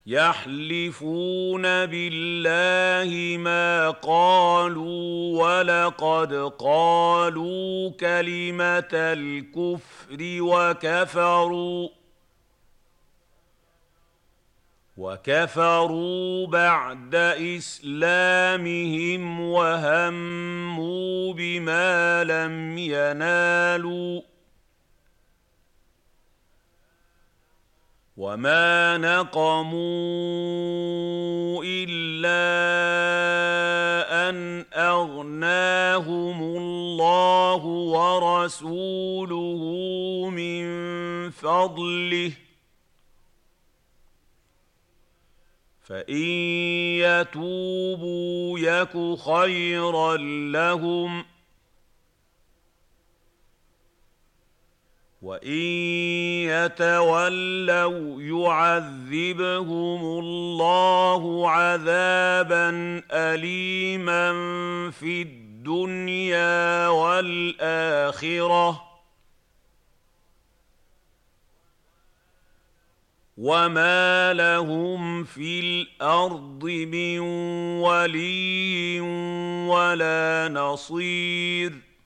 يحلفون بالله ما قالوا ولقد قالوا كلمة الكفر وكفروا بعد إسلامهم وهموا بما لم ينالوا وما نقموا إلا أن أغناهم الله ورسوله من فضله فإن يتوبوا يك خيرا لهم وإن يتولوا يعذبهم الله عذابا أليما في الدنيا والآخرة وما لهم في الأرض من ولي ولا نصير